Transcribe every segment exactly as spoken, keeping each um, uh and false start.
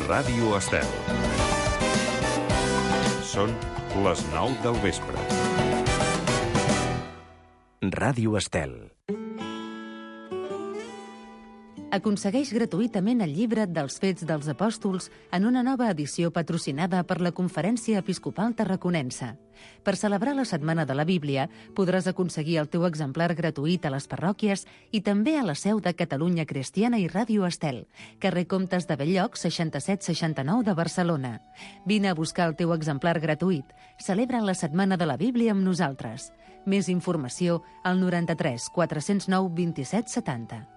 Ràdio Estel. Són les nou del vespre. Ràdio Estel. Aconsegueix gratuïtament el llibre dels Fets dels Apòstols en una nova edició patrocinada per la Conferència Episcopal Tarraconense. Per celebrar la Setmana de la Bíblia, podràs aconseguir el teu exemplar gratuït a les parròquies i també a la seu de Catalunya Cristiana i Ràdio Estel, carrer Comtes de Bell-lloc, seixanta-set seixanta-nou de Barcelona. Vine a buscar el teu exemplar gratuït. Celebra la Setmana de la Bíblia amb nosaltres. Més informació al noranta-tres quatre-cents nou vint-i-set setanta.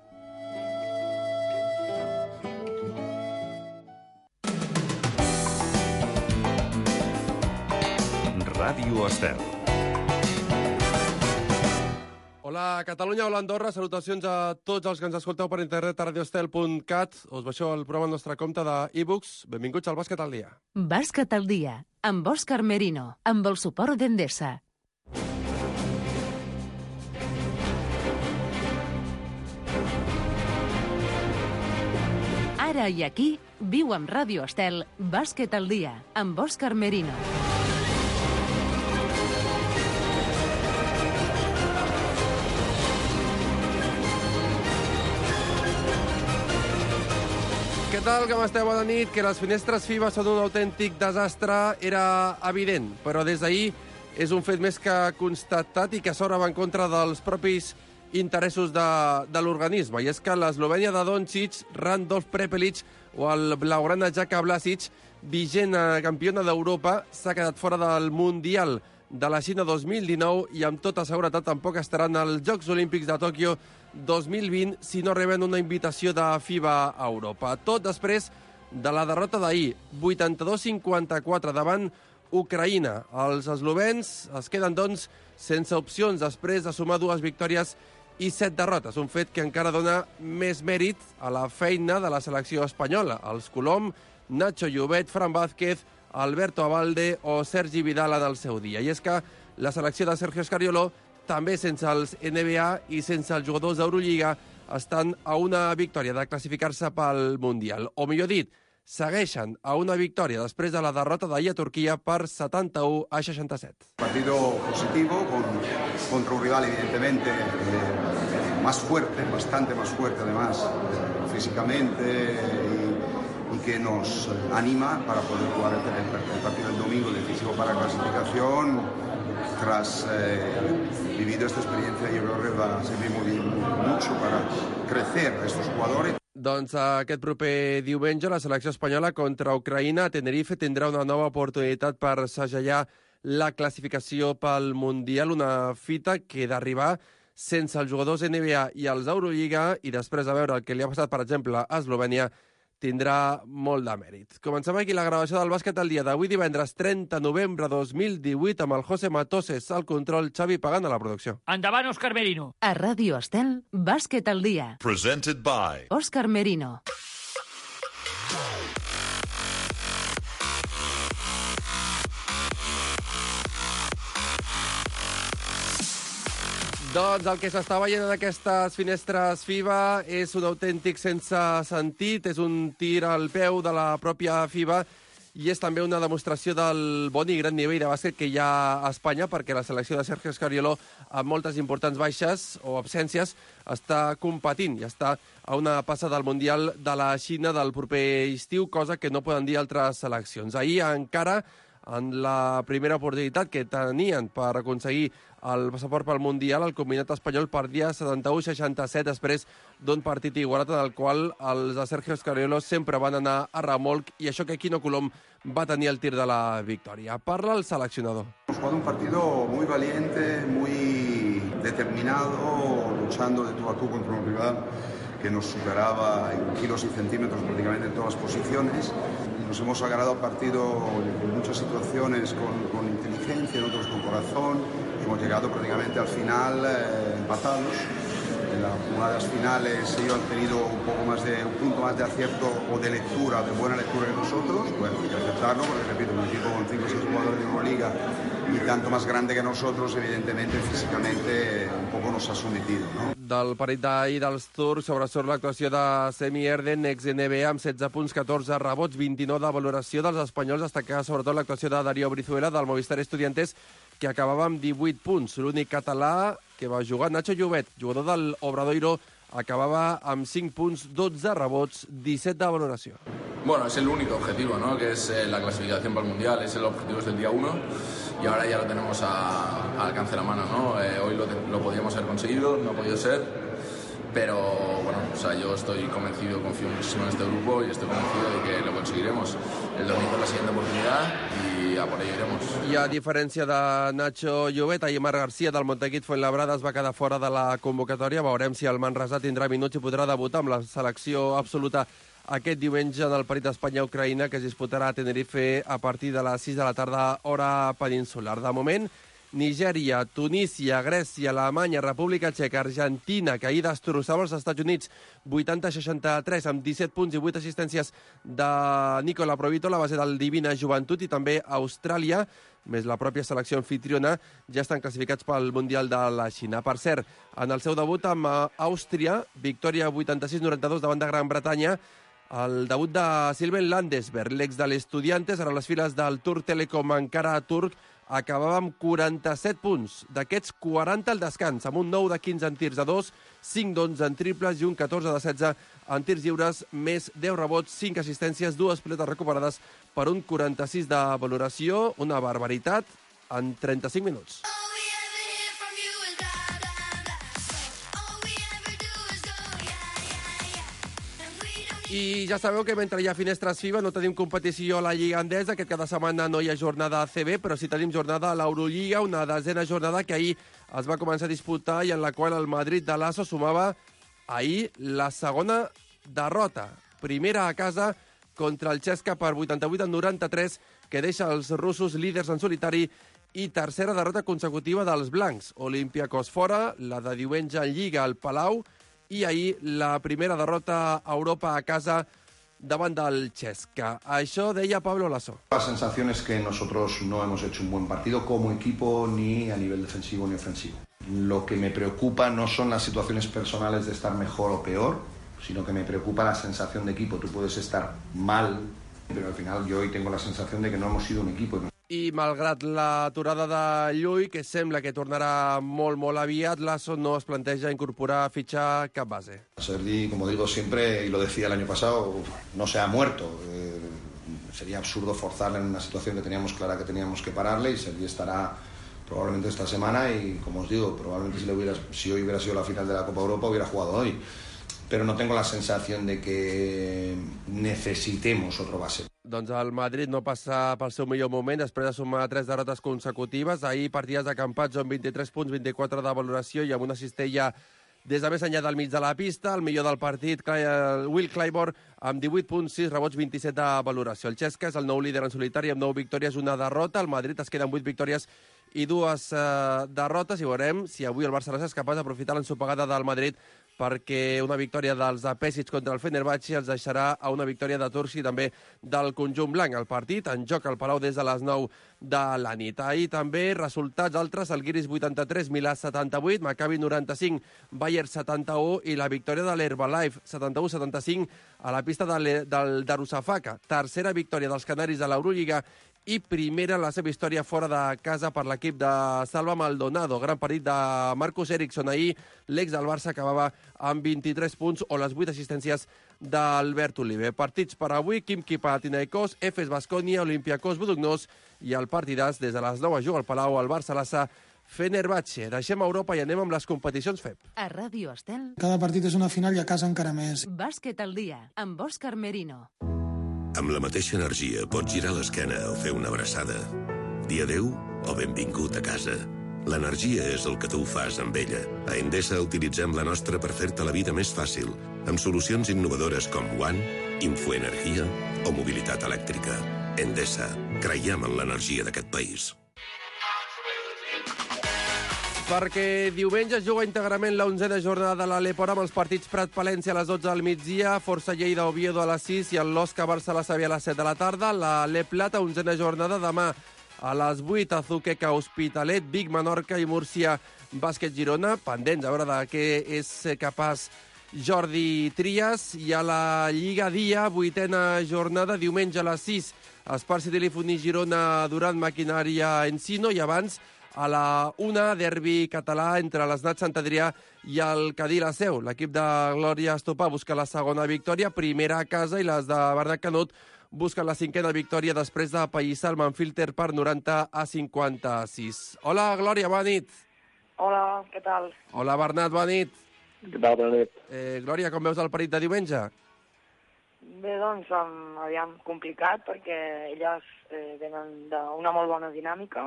Ràdio Estel. Hola Catalunya, hola Andorra, salutacions a tots els que ens escolteu per internet a radioestel punt cat. Us baixeu el programa al nostre compte d'e-books. Benvinguts al Bàsquet al dia. Bàsquet al dia, amb Òscar Merino, amb el suport d'Endesa. Ara i aquí, viu amb Ràdio Estel, Bàsquet al dia, amb Òscar Merino. Què tal, com esteu? Bona nit. Que les finestres FIBA són un autèntic desastre era evident, però des d'ahir és un fet més que constatat i que s'obre en contra dels propis interessos de, de l'organisme. I és que l'Eslovènia de Doncic, Randolph Prepelic o el blaugrana Jaka Blasic, vigent campiona d'Europa, s'ha quedat fora del Mundial de la Xina dos mil dinou i amb tota seguretat tampoc estaran als Jocs Olímpics de Tòquio dos mil vint si no reben una invitació de FIBA a Europa. Tot després de la derrota d'ahir, vuitanta-dos cinquanta-quatre davant Ucraïna. Els eslovens es queden, doncs, sense opcions després de sumar dues victòries i set derrotes, un fet que encara dona més mèrit a la feina de la selecció espanyola. Els Colom, Nacho Llobet, Fran Vázquez, Alberto Abalde o Sergi Vidal en el seu dia. I és que la selecció de Sergio Scariolo, també sense els N B A i sense els jugadors d'Eurolliga, estan a una victòria de classificar-se pel Mundial. O millor dit, segueixen a una victòria després de la derrota d'ahir a Turquia per setanta-u a seixanta-set. Partido positivo con, contra un rival evidentemente eh, más fuerte, bastante más fuerte además, eh, físicamente y, y que nos anima para poder jugar el, el, el partido del domingo decisivo para la clasificación. Tras eh, vivido esta experiencia, yo creo que va a servir muy, muy, mucho para crecer a estos jugadores. Doncs aquest proper diumenge la selecció espanyola contra Ucraïna a Tenerife tindrà una nova oportunitat per segellar la classificació pel Mundial, una fita que d'arribar sense els jugadors N B A i els Eurolliga i després de veure el que li ha passat, per exemple, a Eslovènia, tindrà molt de mèrit. Comencem aquí la gravació del Bàsquet al dia d'avui divendres trenta de novembre de dos mil divuit amb el José Matoses al control, Xavi Pagant a la producció. Endavant, Òscar Merino. A Ràdio Estel, Bàsquet al dia. Presented by Òscar Merino. Doncs el que s'està veient en aquestes finestres FIBA és un autèntic sense sentit, és un tir al peu de la pròpia FIBA i és també una demostració del bon i gran nivell de bàsquet que hi ha a Espanya, perquè la selecció de Sergio Scariolo, amb moltes importants baixes o absències, està competint i està a una passa del Mundial de la Xina del proper estiu, cosa que no poden dir altres seleccions. Ahir encara, en la primera oportunitat que tenien per aconseguir el passaport pel Mundial, el combinat espanyol perdia setanta-u a seixanta-set després d'un partit igualat en el qual els de Sergio Scariolo sempre van anar a remolc i això que Quino Colom va tenir el tir de la victòria. Parla el seleccionador. Hemos jugado un partido muy valiente, muy determinado, luchando de tú a tú contra un rival que nos superaba en kilos y centímetros prácticamente en todas las posiciones. Nos hemos ganado el partido en muchas situaciones con, con inteligencia, en otros con corazón. Hemos llegado prácticamente al final eh, empatados. en las jugadas finales ellos han tenido un poco más de, un punto más de acierto o de lectura, de buena lectura que nosotros. Bueno, hay que aceptarlo, porque repito, un equipo con cinco o seis jugadores de Euroliga y tanto más grande que nosotros, evidentemente, físicamente un poco nos ha sometido, ¿no? Del partit d'ahir dels turcs sobresurt l'actuació de Semi Erden, ex-N B A, amb setze punts, catorze rebots, vint-i-nou de valoració dels espanyols, destacar sobretot l'actuació de Darío Brizuela, del Movistar Estudiantes, que acabava amb divuit punts. L'únic català que va jugar, Nacho Llobet, jugador del Obradoiro, acababa amb cinc punts, dotze rebots, disset de valoració. Bueno, es el único objetivo, ¿no? Que es eh, la clasificación para el Mundial, es el objetivo desde el día uno y ahora ya lo tenemos a, a alcance de la mano, ¿no? Eh, hoy lo, lo podíamos haber conseguido, no ha podido ser, pero bueno, o sea, yo estoy convencido, confío muchísimo en este grupo y estoy convencido de que lo conseguiremos. El domingo es la siguiente oportunidad y a por ello iremos. I a diferència de Nacho Llobet, ahir Marc Garcia del Montaquit Fuenlabrada es va quedar fora de la convocatòria. Veurem si el Manresa tindrà minuts i podrà debutar amb la selecció absoluta aquest diumenge en el partit d'Espanya-Ucraïna, que es disputarà a Tenerife a partir de les sis de la tarda, hora peninsular. De moment, Nigèria, Tunísia, Grècia, Alemanya, República Txeca, Argentina, que ahir destrossava els Estats Units vuitanta a seixanta-tres amb disset punts i vuit assistències de Nicola Provito, la base del Divina Joventut, i també Austràlia, més la pròpia selecció anfitriona, ja estan classificats pel Mundial de la Xina. Per cert, en el seu debut amb Àustria, victòria vuitanta-sis noranta-dos davant de Gran Bretanya, el debut de Sylvain Landesberg, l'ex de l'Estudiantes, ara a les files del Turc Telecom, encara turc, acabava amb quaranta-set punts. D'aquests, quaranta al descans, amb un nou de quinze en tirs a dos, cinc d'onze en triples i un catorze de setze en tirs lliures, més deu rebots, cinc assistències, dues pilotes recuperades per un quaranta-sis de valoració, una barbaritat, en trenta-cinc minuts. I ja sabeu que mentre hi ha finestres FIBA no tenim competició a la Lliga Endesa. Aquest cada setmana no hi ha jornada a C B, però sí tenim jornada a l'Eurolliga, una desena jornada que ahir es va començar a disputar i en la qual el Madrid de Lasso sumava ahir la segona derrota. Primera a casa contra el Chesca per vuitanta-vuit a noranta-tres, que deixa els russos líders en solitari, i tercera derrota consecutiva dels blancs. Olympiacos fora, la de diumenge en Lliga al Palau, i ahir la primera derrota a Europa a casa davant del Chesca. Això deia Pablo Lasso. La sensación es que nosotros no hemos hecho un buen partido como equipo, ni a nivel defensivo ni ofensivo. Lo que me preocupa no son las situaciones personales de estar mejor o peor, sino que me preocupa la sensación de equipo. Tú puedes estar mal, pero al final yo hoy tengo la sensación de que no hemos sido un equipo. I malgrat l'aturada de Llull, que sembla que tornarà molt, molt aviat, Lasso no es planteja incorporar, fitxar cap base. Sergi, como digo siempre, y lo decía el año pasado, no se ha muerto. Eh, sería absurdo forzarle en una situación que teníamos clara que teníamos que pararle, y Sergi estará probablemente esta semana y, como os digo, probablemente si, le hubiera, si hoy hubiera sido la final de la Copa Europa hubiera jugado hoy. Pero no tengo la sensación de que necesitemos otro base. Doncs el Madrid no passa pel seu millor moment després de sumar tres derrotes consecutives. Ahir partides acampats amb vint-i-tres punts, vint-i-quatre de valoració i amb una cistella des de més enllà del mig de la pista. El millor del partit, Will Clyburn, amb divuit punts, sis rebots, vint-i-set de valoració. El Chesca és el nou líder en solitari amb nou victòries, una derrota. El Madrid es queda amb vuit victòries i dues eh, derrotes, i veurem si avui el Barcelona és capaç d'aprofitar l'ensopegada del Madrid, perquè una victòria dels de Pesic contra el Fenerbahçe els deixarà a una victòria de Turcs i també del conjunt blanc. El partit en joc al Palau des de les nou de la nit. Ahir també resultats altres, el Guiris vuitanta-tres, Milà setanta-vuit, Maccabi noranta-cinc, Bayern setanta-u i la victòria de l'Herbalife setanta-u a setanta-cinc a la pista de del Darussafaka. Tercera victòria dels canaris a l'Eurolliga i primera en la seva història fora de casa per l'equip de Salva Maldonado. Gran partit de Marcus Eriksson ahir. L'ex del Barça acabava amb vint-i-tres punts o les vuit assistències d'Albert Oliver. Partits per avui, Khimki Panathinaikos, Efes Baskonia, Olympiacos Budućnost i el partidàs des de les nou a jugar al Palau, al Barça-Lassa Fenerbahçe. Deixem Europa i anem amb les competicions F E P. A Ràdio Estel. Cada partit és una final i a casa encara més. Bàsquet al dia, amb Òscar Merino. Amb la mateixa energia pots girar l'esquena o fer una abraçada. Dir adéu o benvingut a casa. L'energia és el que tu fas amb ella. A Endesa utilitzem la nostra per fer-te la vida més fàcil, amb solucions innovadores com One, Infoenergia o mobilitat elèctrica. Endesa, creiem en l'energia d'aquest país. perquè diumenge es juga íntegrament la onzena jornada de l'Aleport amb els partits Prat-Palència a les dotze del migdia, Força Lleida-Oviedo a les sis i el Losca-Barça-la-Sèvia a les set de la tarda. La Le Plata, onzena jornada, demà a les vuit, Azuqueca, Hospitalet, Vic, Menorca i Múrcia, Bàsquet Girona. Pendents a veure de què és capaç Jordi Trias. I a la Lliga Dia, vuitena jornada, diumenge a les sis, Esparci Telefoní Girona, Durant Maquinària Encino, i abans a la una, derbi català entre l'Snat Sant Adrià i el Cadí la Seu. L'equip de Glòria Estopà busca la segona victòria, primera a casa, i les de Bernat Canut busquen la cinquena victòria després de pallissar el Manfilter per noranta a cinquanta-sis. Hola, Glòria, bona nit. Hola, què tal? Hola, Bernat, bona nit. Què tal, bona nit? Eh, Glòria, com veus el partit de diumenge? Bé, doncs, um, aviam, complicat, perquè elles eh, venen d'una molt bona dinàmica,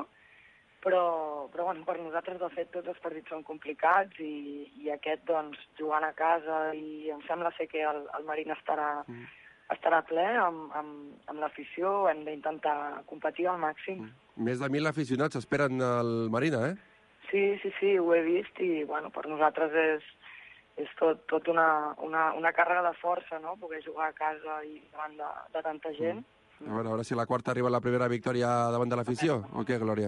però, però bueno, per nosaltres, de fet, tots els partits són complicats i, i aquest, doncs, jugant a casa, i em sembla ser que el, el Marín estarà, mm. estarà ple amb, amb, amb l'afició, hem d'intentar competir al màxim. Mm. Més de mil aficionats esperen el Marina, eh? Sí, sí, sí, ho he vist i, bueno, per nosaltres és, és tot, tot una, una, una càrrega de força, no?, poder jugar a casa i davant de, de tanta gent. Mm. A veure, a veure si la quarta arriba a la primera victòria davant de l'afició, o què, Glòria?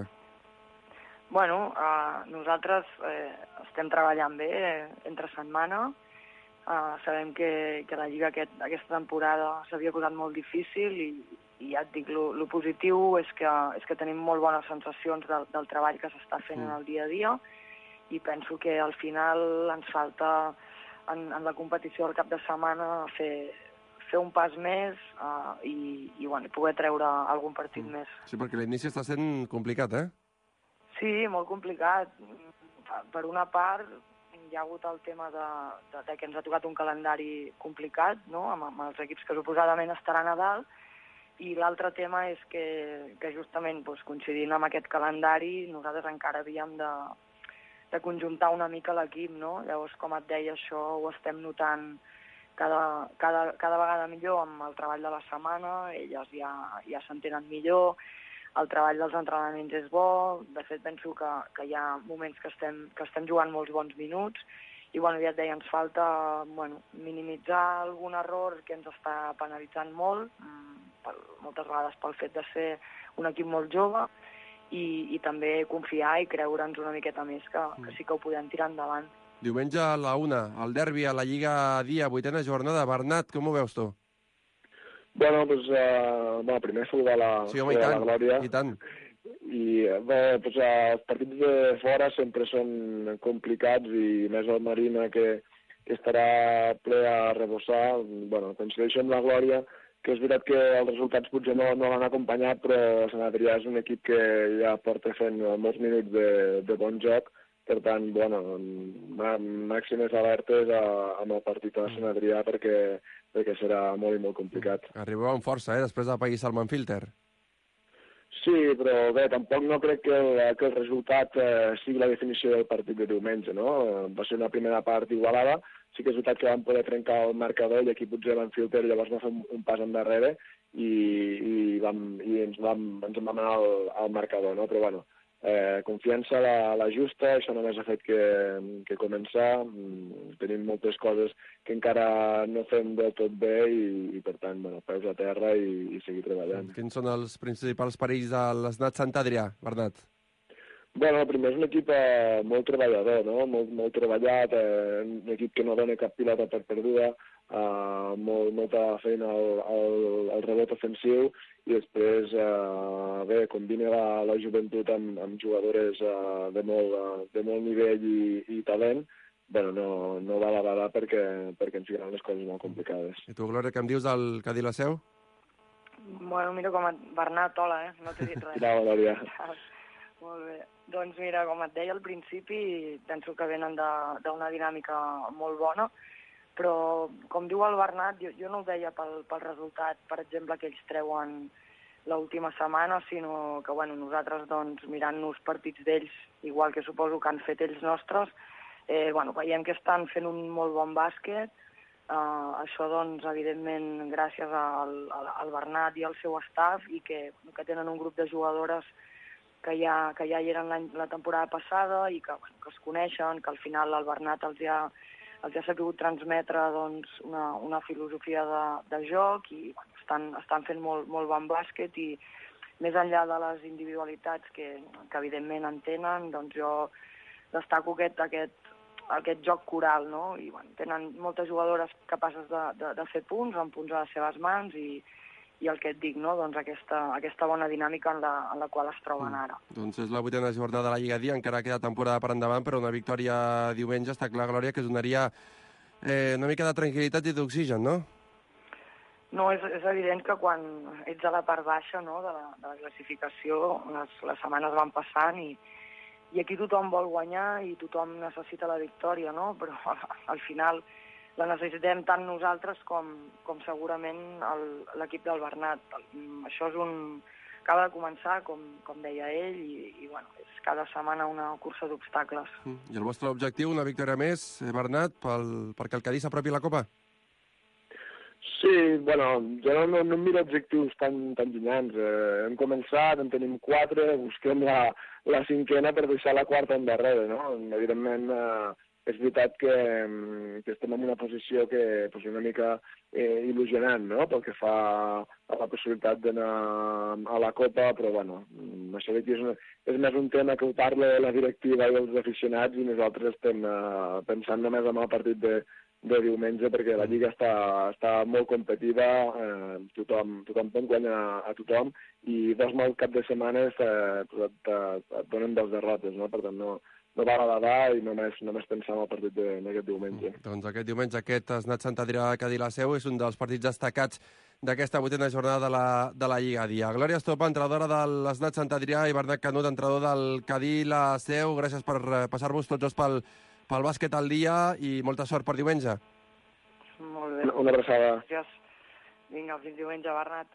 Bueno, uh, nosaltres eh, estem treballant bé eh, entre setmana. Uh, sabem que, que la Lliga aquest, aquesta temporada s'havia posat molt difícil i, i ja et dic, el positiu és que, és que tenim molt bones sensacions del, del treball que s'està fent mm. en el dia a dia, i penso que al final ens falta en, en la competició del cap de setmana fer, fer un pas més uh, i, i bueno, poder treure algun partit mm. més. Sí, perquè l'inici està sent complicat, eh? Sí, molt complicat. Per una part, hi ha hagut el tema de, de, de que ens ha tocat un calendari complicat, no?, amb, amb els equips que suposadament estaran a dalt, i l'altre tema és que, que justament doncs, coincidint amb aquest calendari, nosaltres encara havíem de, de conjuntar una mica l'equip, no? Llavors, com et deia, això ho estem notant cada, cada, cada vegada millor amb el treball de la setmana, elles ja, ja s'entenen millor, el treball dels entrenaments és bo, de fet penso que, que hi ha moments que estem, que estem jugant molts bons minuts, i bueno, ja et deia, ens falta bueno, minimitzar algun error que ens està penalitzant molt, per, moltes vegades pel fet de ser un equip molt jove, i, i també confiar i creure'ns una miqueta més que, que sí que ho podem tirar endavant. Diumenge a la una, el derbi a la Lliga Dia, vuitena jornada. Bernat, com ho veus tu? Bueno, doncs, uh, bueno, primer saludar la, sí, home, i tant, la Glòria. I tant. I bé, doncs, uh, els partits de fora sempre són complicats, i més el Marina, que, que estarà ple a rebossar. Bueno, coincideixo amb la Glòria, que és veritat que els resultats potser no, no l'han acompanyat, però Sant Adrià és un equip que ja porta fent molts minuts de, de bon joc. Per tant, bueno, màximes alertes a, amb el partit de Sant Adrià, perquè, perquè serà molt i molt complicat. Arribeu amb força, eh?, després de pallissar el Manfilter. Sí, però bé, tampoc no crec que el, que el resultat eh, sigui la definició del partit de diumenge, no? Va ser una primera part igualada, sí que és veritat que vam poder trencar el marcador, i aquí potser el Manfilter llavors va fer un, un pas endarrere i, i, vam, i ens, vam, ens en vam anar al, al marcador, no? Però bueno, Eh, confiança a la, a la justa, això només ha fet que, que començar. Tenim moltes coses que encara no fem del tot bé i, i per tant, bueno, peus a terra i, i seguir treballant. Quins són els principals perills de l'Snat Sant Adrià, Bernat? Bueno, el primer és un equip eh, molt treballador, no? Molt, molt treballat, eh, un equip que no dona cap pilota per perduda, eh, molt, molta feina al, al, al rebot ofensiu, i després, eh, bé, combina la, la joventut amb, amb jugadores eh, de, molt, de molt nivell i, i talent. Bueno, no, no val a badar perquè, perquè ens ficaran les coses molt complicades. I tu, Glòria, què em dius del Cadí la Seu? Bueno, mira com et... Bernat, hola, eh? No t'he dit res. Quina Glòria. Molt bé. Doncs mira, com et deia al principi, penso que venen d'una dinàmica molt bona, però, com diu el Bernat, jo, jo no ho deia pel, pel resultat, per exemple, que ells treuen l'última setmana, sinó que, bueno, nosaltres, doncs, mirant-nos partits d'ells, igual que suposo que han fet ells nostres, eh, bueno, veiem que estan fent un molt bon bàsquet. Uh, això, doncs, evidentment, gràcies al, al, al Bernat i al seu staff, i que, que tenen un grup de jugadores que ja, que ja hi eren la temporada passada i que, bueno, que es coneixen, que al final el Bernat els ha, els ha sabut transmetre doncs, una, una filosofia de, de joc i bueno, estan, estan fent molt, molt bon bàsquet i més enllà de les individualitats que, que evidentment en tenen, doncs jo destaco aquest, aquest, aquest joc coral, no? I bueno, tenen moltes jugadores capaces de, de, de fer punts, amb punts a les seves mans i, i el que et dic, no? Doncs aquesta, aquesta bona dinàmica en la, en la qual es troben ara. Mm. Doncs és la vuitena jornada de la Lliga Dia, encara queda temporada per endavant, però una victòria diumenge està clar, Glòria, que donaria eh, una mica de tranquil·litat i d'oxigen, no? No, és, és evident que quan ets a la part baixa, no, de, la, de la classificació, les, les setmanes van passant i, i aquí tothom vol guanyar i tothom necessita la victòria, no? Però al, al final la necessitem tant nosaltres com, com segurament l'equip del Bernat. Això és un... acaba de començar, com, com deia ell, i, i bueno, és cada setmana una cursa d'obstacles. Mm. I el vostre objectiu, una victòria més, Bernat, pel, perquè el Cadí s'apropi a la Copa? Sí, bueno, jo no, no, no miro objectius tan, tan llunyans. Eh, hem començat, en tenim quatre, busquem la, la cinquena per deixar la quarta endarrere, no? Evidentment, eh, és veritat que, que estem en una posició que pues, una mica eh, il·lusionant, no?, pel que fa a la possibilitat d'anar a la Copa, però bueno, això d'aquí és, una, és més un tema que ho parla la directiva i els aficionats i nosaltres estem eh, pensant només en el partit de, de diumenge perquè la Lliga està, està molt competitiva, eh, tothom, tothom pot guanyar a tothom i dos mal cap de setmana eh, et, et donen dos derrotes, no? Per tant, no, no val a badar i només, només pensar en el partit d'aquest diumenge. Mm, doncs aquest diumenge aquest Snat Sant Adrià de Cadí la Seu és un dels partits destacats d'aquesta vuitena jornada de la, de la Lliga Dia. Glòria Estopa, entrenadora de l'Snat Sant Adrià, i Bernat Canut, entrenador del Cadí la Seu, gràcies per passar-vos tots dos pel, pel bàsquet al dia i molta sort per diumenge. Molt bé. Una abraçada. Gràcies. Vinga, fins diumenge, Bernat.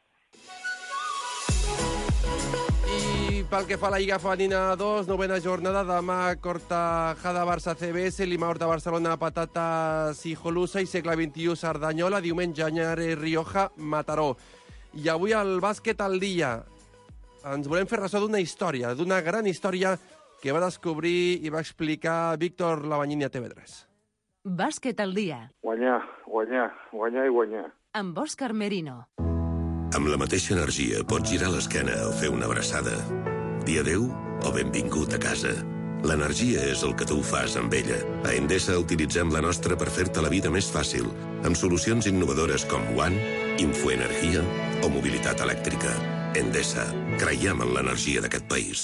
I pel que fa a la Lliga Femenina dos, novena jornada, demà Cortajada Barça C B S, Lima Horta Barcelona Patatas i Jolusa i segle vint-i-u Cerdanyola, diumenge Anyare Rioja Mataró. I avui el bàsquet al dia. Ens volem fer ressò d'una història, d'una gran història que va descobrir i va explicar Víctor Labanyini a T V tres. Bàsquet al dia. Guanyar, guanyar, guanyar i guanyar. Amb Òscar Merino. Amb la mateixa energia pots girar l'esquena o fer una abraçada. Dir adéu o benvingut a casa. L'energia és el que tu fas amb ella. A Endesa utilitzem la nostra per fer-te la vida més fàcil, amb solucions innovadores com One, Infoenergia o mobilitat elèctrica. Endesa. Creiem en l'energia d'aquest país.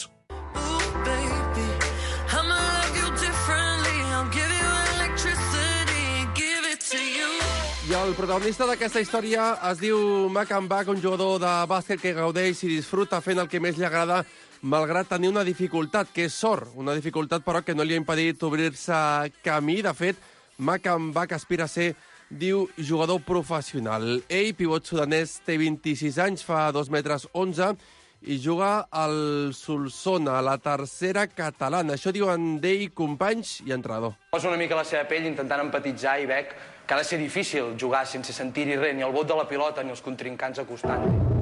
I el protagonista d'aquesta història es diu Makan Bak, un jugador de bàsquet que gaudeix i disfruta fent el que més li agrada, malgrat tenir una dificultat, que és sort, una dificultat però que no li ha impedit obrir-se camí. De fet, Makan Bak aspira a ser, diu, jugador professional. Ell, pivot sudanès, té vint-i-sis anys, fa dos metres onze, i juga al Solsona, a la tercera catalana. Això diuen d'ell companys i entrenador. Poso una mica la seva pell intentant empatitzar i veig que ha de ser difícil jugar sense sentir-hi res, ni el bot de la pilota ni els contrincants acostant.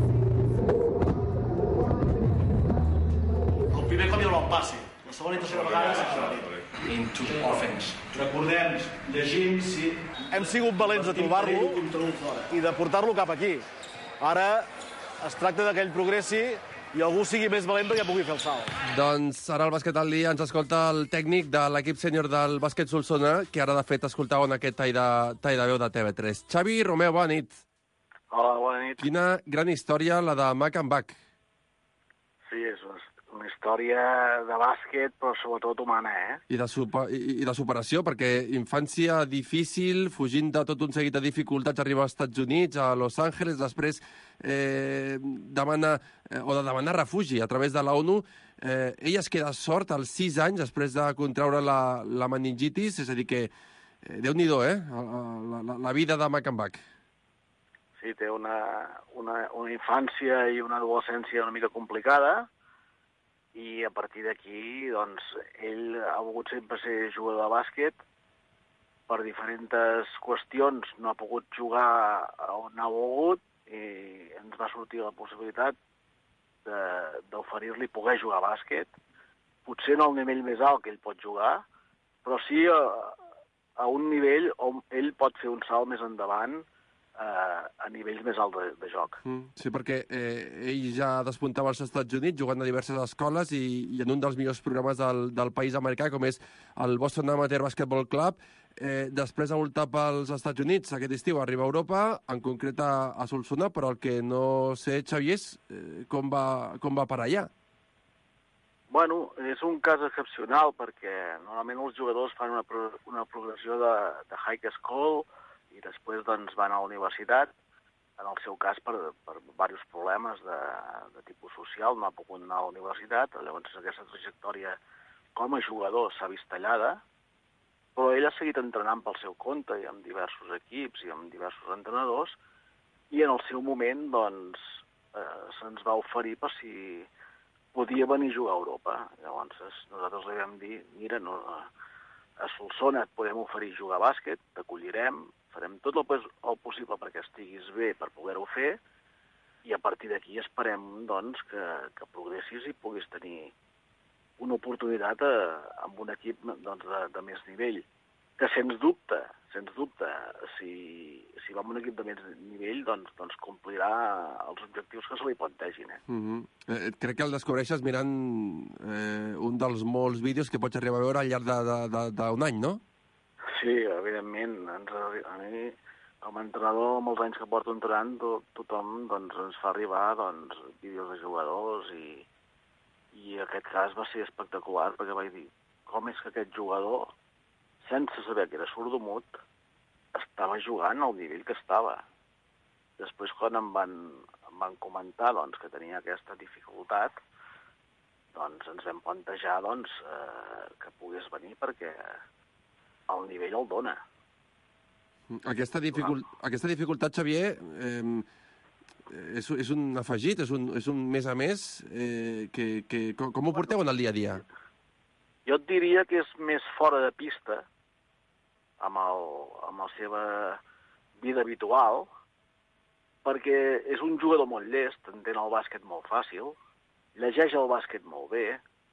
El primer cop hi haurà el passe, la segona i tercera vegada into offense. Recordem, llegim si... Hem sigut valents de trobar-lo i de portar-lo cap aquí. Ara es tracta que ell progressi i algú sigui més valent perquè pugui fer el salt. Doncs ara al Bàsquet al dia ens escolta el tècnic de l'equip sènior del bàsquet Solsona, que ara de fet escoltava en aquest tall de, tall de veu de T V tres. Xavi Romeu, bona nit. Hola, bona nit. Quina gran història la de Makan Bak. Sí, és una història de bàsquet, però sobretot humana, eh? I de, super, i, i de superació, perquè infància difícil, fugint de tot un seguit de dificultats, arriba als Estats Units, a Los Angeles, després eh, demana, eh, o de demanar refugi a través de la ONU. Eh, ell es queda sort als sis anys després de contraure la, la meningitis, és a dir que, eh, Déu-n'hi-do, eh? La, la, la vida de Makan Bak. Sí, té una, una, una infància i una adolescència una mica complicada, i a partir d'aquí, doncs, ell ha volgut sempre ser jugador de bàsquet. Per diferents qüestions no ha pogut jugar on ha volgut i ens va sortir la possibilitat d'oferir-li poder jugar a bàsquet, potser no al nivell més alt que ell pot jugar, però sí a, a un nivell on ell pot fer un salt més endavant eh, a nivells més alts de, de joc. Mm, sí, perquè eh, ell ja despuntava als Estats Units jugant a diverses escoles i, i en un dels millors programes del, del país americà, com és el Boston Amateur Basketball Club. Eh, després ha voltat pels Estats Units aquest estiu, arriba a Europa, en concret a, a Solsona, però el que no sé, Xavier, és eh, com, va, com va per allà. Bueno, és un cas excepcional perquè normalment els jugadors fan una, pro una progressió de, de high school i després doncs, van a la universitat. En el seu cas, per, per diversos problemes de, de tipus social, no ha pogut anar a la universitat. Llavors aquesta trajectòria com a jugador s'ha vist tallada, però ell ha seguit entrenant pel seu compte i amb diversos equips i amb diversos entrenadors, i en el seu moment doncs, eh, se'ns va oferir per si podia venir a jugar a Europa. Llavors nosaltres li vam dir, mira, no, a Solsona et podem oferir jugar a bàsquet, t'acollirem, farem tot el, el possible perquè estiguis bé per poder-ho fer, i a partir d'aquí esperem doncs, que, que progressis i puguis tenir una oportunitat a, amb un equip doncs, de, de més nivell. Que sens dubte, sens dubte, si, si va amb un equip de més nivell, doncs, doncs complirà els objectius que se li plantegin. Eh? Mm-hmm. eh, crec que el descobreixes mirant eh, un dels molts vídeos que pots arribar a veure al llarg d'un any, no? Sí, evidentment. Ens, a mi, com a entrenador, amb els anys que porto entrenant, to, tothom doncs, ens fa arribar doncs, vídeos de jugadors i, i aquest cas va ser espectacular perquè vaig dir, com és que aquest jugador, sense saber que era sordomut, estava jugant al nivell que estava. Després, quan em van, em van comentar doncs, que tenia aquesta dificultat, doncs ens vam plantejar doncs, eh, que pogués venir perquè el nivell el dona. Aquesta, dificult... aquesta dificultat, Xavier, eh, és, és un afegit, és un, és un més a més, eh, que, que, com, com ho porteu en el dia a dia? Jo et diria que és més fora de pista, amb, el, amb la seva vida habitual, perquè és un jugador molt llest, entén el bàsquet molt fàcil, llegeix el bàsquet molt bé,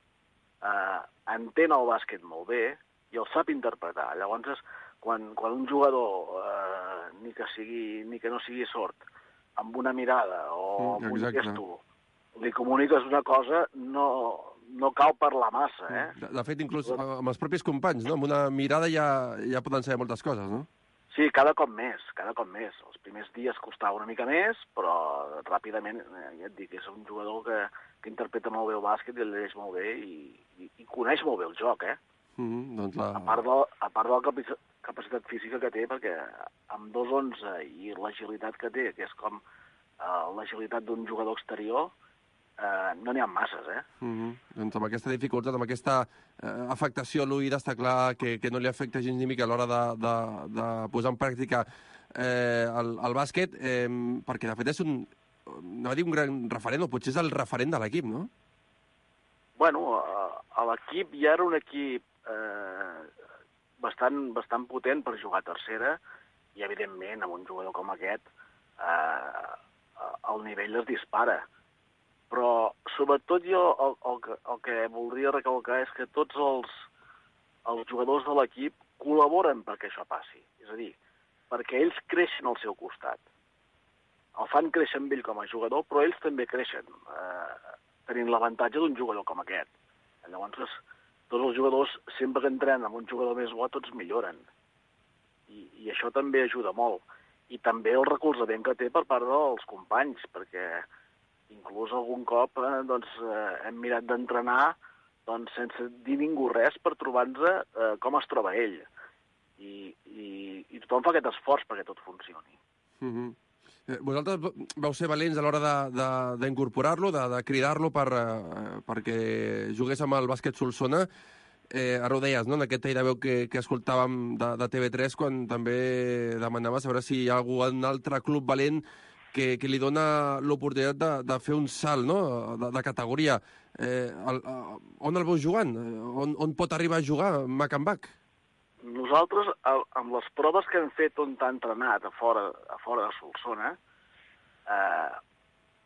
eh, entén el bàsquet molt bé i el sap interpretar. Llavors, quan, quan un jugador, eh, ni, que sigui, ni que no sigui sord, amb una mirada o amb un gesto, li comuniques una cosa, no, no cal parlar massa, eh? De, de fet, inclús amb els propis companys, no? Amb una mirada ja, ja poden saber moltes coses, no? Sí, cada cop més, cada cop més. Els primers dies costava una mica més, però ràpidament, eh, ja et dic, és un jugador que, que interpreta molt bé el bàsquet i el llegeix molt bé i, i, i coneix molt bé el joc, eh? Mm-hmm, doncs la... A part de, a part de la capaci capacitat física que té, perquè amb dos onze i l'agilitat que té, que és com eh, l'agilitat d'un jugador exterior, eh, no n'hi ha masses, eh? Mm-hmm. Doncs amb aquesta dificultat, amb aquesta eh, afectació a l'oïda, està clar que, que no li afecta gens ni mica a l'hora de, de, de posar en pràctica eh, el, el bàsquet, eh, perquè de fet és un, no va dir un gran referent, o potser és el referent de l'equip, no? Bueno, a, a l'equip ja era un equip eh, bastant, bastant potent per jugar a tercera, i evidentment amb un jugador com aquest eh, el nivell es dispara. Però sobretot jo el, el, que, el que voldria recalcar és que tots els, els jugadors de l'equip col·laboren perquè això passi. És a dir, perquè ells creixen al seu costat. El fan créixer amb ell com a jugador, però ells també creixen, eh, tenint l'avantatge d'un jugador com aquest. Llavors, tots els jugadors, sempre que entrenen amb un jugador més bo, tots milloren. I, i això també ajuda molt. I també el recolzament que té per part dels companys, perquè inclús algun cop eh, doncs, eh, hem mirat d'entrenar doncs, sense dir ningú res per trobar-nos eh, com es troba ell. I, i, I tothom fa aquest esforç perquè tot funcioni. Mm-hmm. eh, vosaltres vau ser valents a l'hora d'incorporar-lo, de, de, de cridar-lo per, eh, perquè jugués amb el bàsquet Solsona. Eh, ara ho deies, no?, en aquest tall de veu que, que escoltàvem de, de T V tres, quan també demanava saber si hi ha algun altre club valent que, que li dona l'oportunitat de, de fer un salt, no?, de, de categoria. Eh, el, on el veus jugant? On, on pot arribar a jugar Mac and Back? Nosaltres, amb les proves que hem fet on t'ha entrenat a fora, a fora de Solsona, eh,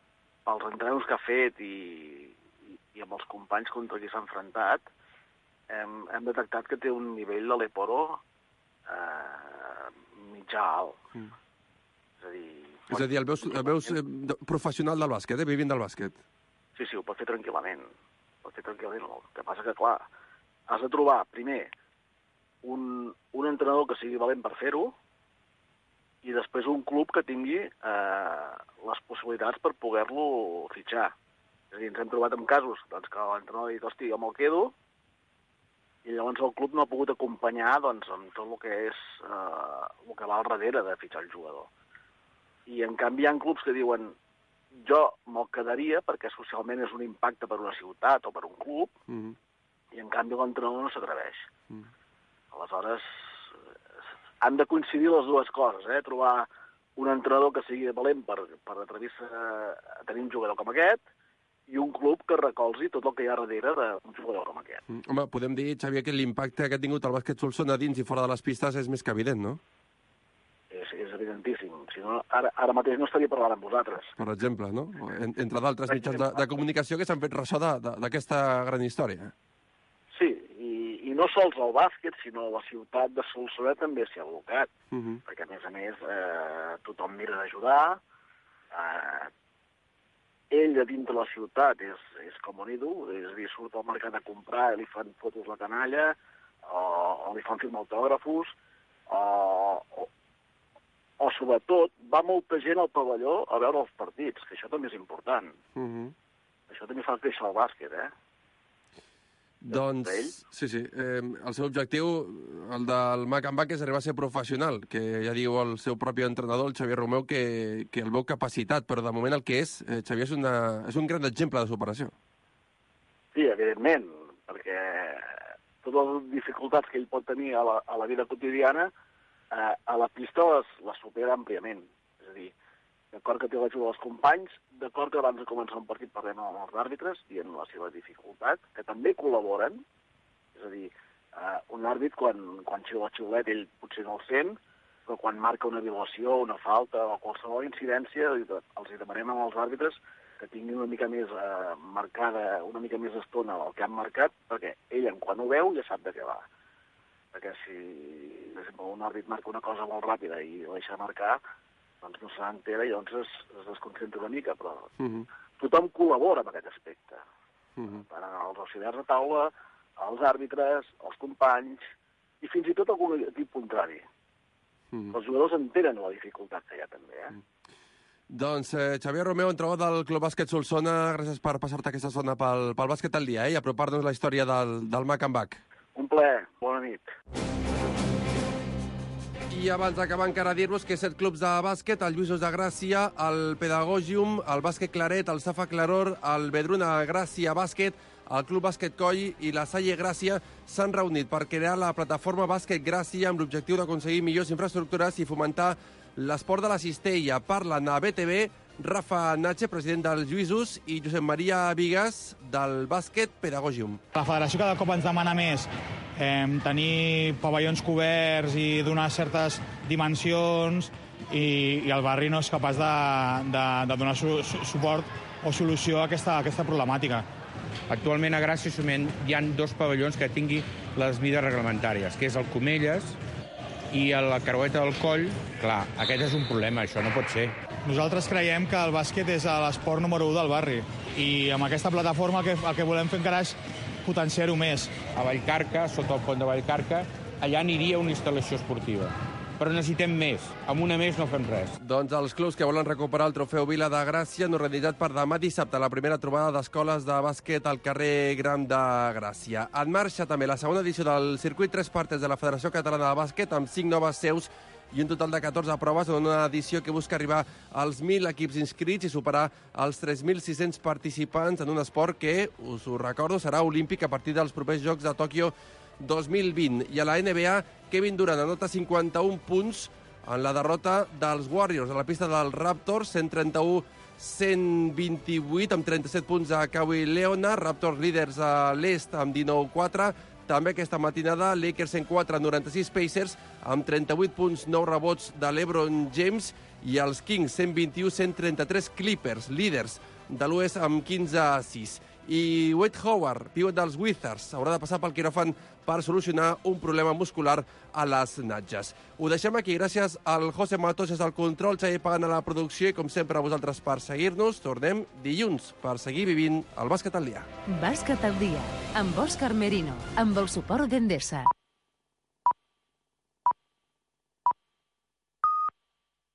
pels entrenaments que ha fet i, i, i amb els companys contra qui s'ha enfrontat, hem, hem detectat que té un nivell de l'Eporo eh, mitjà alt. Mm. És a dir... És a dir, el veus, el veus eh, professional del bàsquet, eh? Vivint del bàsquet. Sí, sí, ho pot fer tranquil·lament. Ho pot fer tranquil·lament. El que passa que, clar, has de trobar, primer, un, un entrenador que sigui valent per fer-ho, i després un club que tingui eh, les possibilitats per poder-lo fitxar. És a dir, ens hem trobat en casos doncs, que l'entrenador ha dit, hosti, jo me'l quedo, i llavors el club no ha pogut acompanyar doncs, amb tot el que és eh, el que va al darrere de fitxar el jugador. I en canvi hi ha clubs que diuen jo me'l quedaria perquè socialment és un impacte per una ciutat o per un club, mm-hmm. i en canvi l'entrenador no s'atreveix. Mm. Aleshores, han de coincidir les dues coses, eh? Trobar un entrenador que sigui valent per, per atrevir-se a tenir un jugador com aquest i un club que recolzi tot el que hi ha darrere d'un jugador com aquest. Mm. Home, podem dir, Xavier, que l'impacte que ha tingut el bàsquet Solsona dins i fora de les pistes és més que evident, no? És, és evidentíssim. Si no, ara, ara mateix no estaria parlant amb vosaltres. Per exemple, no? En, entre d'altres mitjans de, de comunicació que s'han fet ressò d'aquesta gran història. Sí, i, i no sols el bàsquet, sinó la ciutat de Solsona també s'hi ha abocat, uh-huh. perquè a més a més eh, tothom mira d'ajudar, eh, ell a dintre la ciutat és, és com un ídol, és a dir, surt al mercat a comprar i li fan fotos la canalla, o, o li fan firmar autògrafos, o, o, o sobretot va molta gent al pavelló a veure els partits, que això també és important. Uh-huh. Això també fa créixer el bàsquet, eh? Doncs, sí, sí. Eh, el seu objectiu, el del Mac and Back, és arribar a ser professional, que ja diu el seu propi entrenador, el Xavier Romeu, que, que el veu capacitat, però de moment el que és, eh, Xavier, és, una, és un gran exemple de superació. Sí, evidentment, perquè totes les dificultats que ell pot tenir a la, a la vida quotidiana, eh, a la pista les, les supera àmpliament. És a dir, d'acord que té l'ajuda dels companys, d'acord que abans de començar un partit parlem amb els àrbitres, dient la seva dificultat, que també col·laboren, és a dir, eh, un àrbit quan, quan xiula el xiulet ell potser no el sent, però quan marca una violació, una falta o qualsevol incidència, els hi demanem als àrbitres que tinguin una mica més eh, marcada, una mica més estona el que han marcat, perquè ell, quan ho veu, ja sap de què va. Perquè si, per exemple, un àrbit marca una cosa molt ràpida i la deixa marcar, doncs no se n'entera i llavors es, es desconcentra una mica, però uh-huh. tothom col·labora en aquest aspecte. Uh-huh. Tant els auxiliars de taula, els àrbitres, els companys, i fins i tot algun equip contrari. Uh-huh. Els jugadors entenen la dificultat que hi ha també, eh? Uh-huh. Doncs, eh, Xavier Romeu, entrenador del Club Bàsquet Solsona, gràcies per passar-te aquesta zona pel, pel bàsquet al dia, eh? I apropar-nos la història del, del Mac and Back. Un plaer, bona nit. I abans d'acabar encara dir-vos que set clubs de bàsquet, el Lluïsos de Gràcia, el Pedagogium, el Bàsquet Claret, el Safa Claror, el Vedruna Gràcia Bàsquet, el Club Bàsquet Coll i la Salle Gràcia s'han reunit per crear la plataforma Bàsquet Gràcia amb l'objectiu d'aconseguir millors infraestructures i fomentar l'esport de la cistella. Parlen a B T V Rafa Natxe, president dels Lluïsos, i Josep Maria Vigues, del Bàsquet Pedagogium. La federació cada cop ens demana més eh, tenir pavellons coberts i donar certes dimensions i, i el barri no és capaç de, de, de donar su, su, suport o solució a aquesta, a aquesta problemàtica. Actualment a Gràcia hi ha dos pavellons que tingui les mides reglamentàries, que és el Comelles i la Creueta del Coll. Clar, aquest és un problema, això no pot ser. Nosaltres creiem que el bàsquet és l'esport número u del barri i amb aquesta plataforma el que, el que volem fer encara és potenciar-ho més. A Vallcarca, sota el pont de Vallcarca, allà aniria una instal·lació esportiva. Però necessitem més. Amb una més no fem res. Doncs els clubs que volen recuperar el trofeu Vila de Gràcia han organitzat per demà dissabte la primera trobada d'escoles de bàsquet al carrer Gran de Gràcia. En marxa també la segona edició del circuit tres partes de la Federació Catalana de Bàsquet amb cinc noves seus i un total de catorze proves en una edició que busca arribar als mil equips inscrits i superar els tres mil sis-cents participants en un esport que, us ho recordo, serà olímpic a partir dels propers Jocs de Tòquio dos mil vint. I a la N B A, Kevin Durant anota cinquanta-un punts en la derrota dels Warriors a la pista dels Raptors, cent trenta-u a cent vint-i-vuit, amb trenta-set punts a Kawhi Leonard, Raptors líders a l'est amb dinou a quatre. També aquesta matinada, Lakers cent quatre a noranta-sis Pacers, amb trenta-vuit punts, nou rebots de LeBron James, i els Kings cent vint-i-u a cent trenta-tres Clippers, líders de l'U E S amb quinze a sis. I Wade Howard, pivot dels Wizards, haurà de passar pel quiròfan per solucionar un problema muscular a les natges. Ho deixem aquí. Gràcies al José Matos, és el control, Xavi Pagan a la producció, i com sempre a vosaltres per seguir-nos. Tornem dilluns per seguir vivint el bàsquet al dia. Bàsquet al dia, amb Òscar Merino, amb el suport d'Endesa.